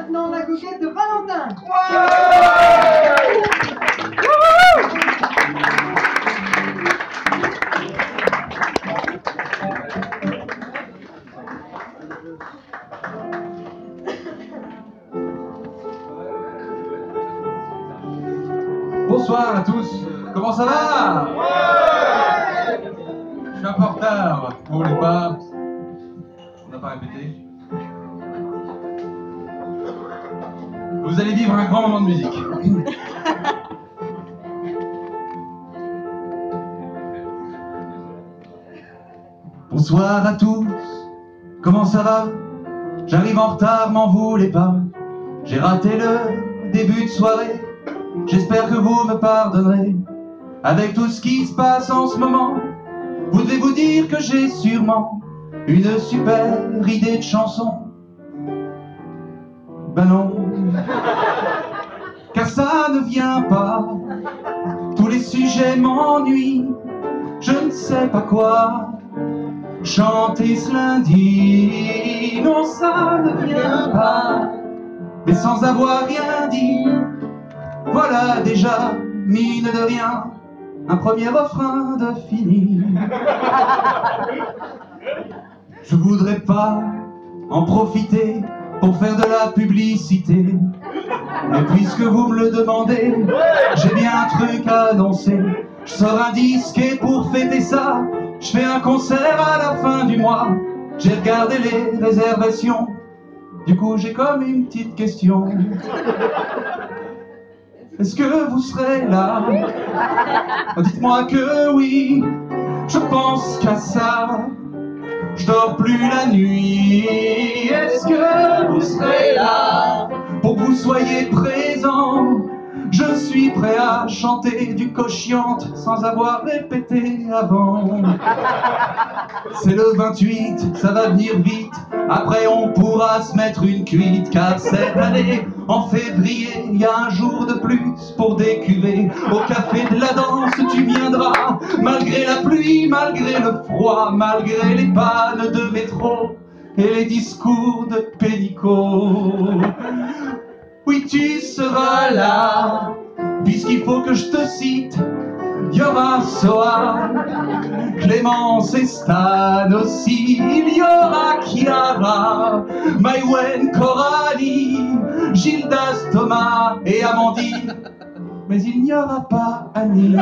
Maintenant la goguette de Valentin. Bonsoir à tous, comment ça va? Je suis un peu en retard, vous voulez pas? On n'a pas répété. Vous allez vivre un grand moment de musique. Bonsoir à tous, comment ça va? J'arrive en retard, m'en voulez pas. J'ai raté le début de soirée. J'espère que vous me pardonnerez. Avec tout ce qui se passe en ce moment, vous devez vous dire que j'ai sûrement une super idée de chanson. Ben non, car ça ne vient pas. Tous les sujets m'ennuient. Je ne sais pas quoi chanter ce lundi. Non, ça ne vient pas. Mais sans avoir rien dit, voilà déjà, mine de rien, un premier refrain de fini. Je voudrais pas en profiter pour faire de la publicité, mais puisque vous me le demandez, j'ai bien un truc à annoncer. Je sors un disque et pour fêter ça, je fais un concert à la fin du mois. J'ai regardé les réservations, du coup j'ai comme une petite question. Est-ce que vous serez là? Dites-moi que oui, je pense qu'à ça. Je dors plus la nuit. Est-ce que vous serez là pour que vous soyez présents? Je suis prêt à chanter du Cochiante sans avoir répété avant. C'est le 28, ça va venir vite. Après on pourra se mettre une cuite. Car cette année, en février, il y a un jour de plus pour décuver. Au café de la danse tu viendras, malgré la pluie, malgré le froid, malgré les pannes de métro et les discours de Pénicaud. Oui, tu seras là, puisqu'il faut que je te cite. Il y aura Soa, Clémence et Stan aussi. Il y aura Chiara, Maïwen, Coralie, Gildas, Thomas et Amandine. Mais il n'y aura pas Annie.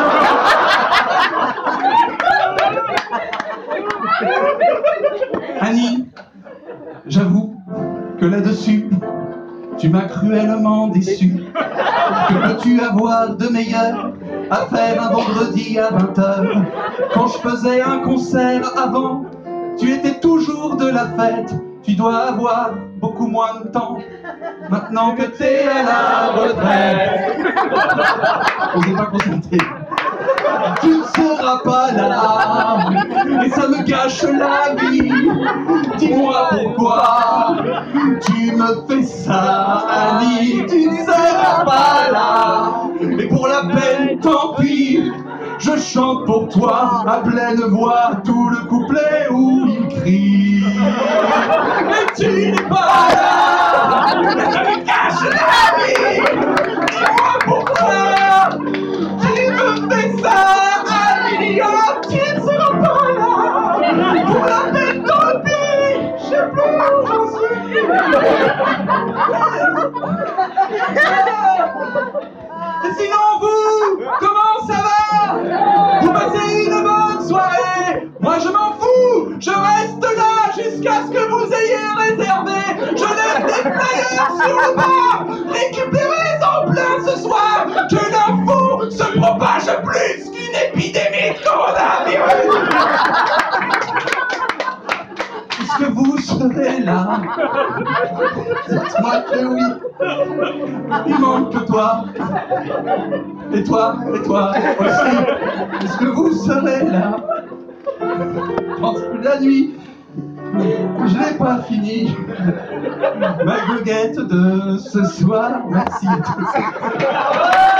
Annie, j'avoue que là-dessus, tu m'as cruellement déçu. Que peux-tu avoir de meilleur à faire un vendredi à 20h? Quand je faisais un concert avant, tu étais toujours de la fête. Tu dois avoir beaucoup moins de temps maintenant que t'es à la retraite. On s'est pas concentré. Tu ne seras pas là et ça me gâche la vie. Dis-moi pourquoi tu me fais ça, Annie. Tu ne seras pas là et pour la peine, tant pis. Je chante pour toi à pleine voix tout le couplet où il crie. Mais tu n'es pas là et ça me gâche la vie. Dis-moi pourquoi tu me fais ça. Tu ne seras pas là pour la peine, tant pis. Je sais plus où j'en suis. Et sinon vous, comment ça va? Vous passez une bonne soirée? Moi je m'en fous, je reste là jusqu'à ce que vous ayez réservé. Je laisse des flyers sur le bar, récupérez-en plein ce soir. Que l'info se propage plus qu'une épidémie de coronavirus. Est-ce que vous serez là? Dites-moi que oui. Il manque que toi. Et toi aussi. Est-ce que vous serez là? Entre la nuit, je n'ai pas fini ma goguette de ce soir. Merci à tous.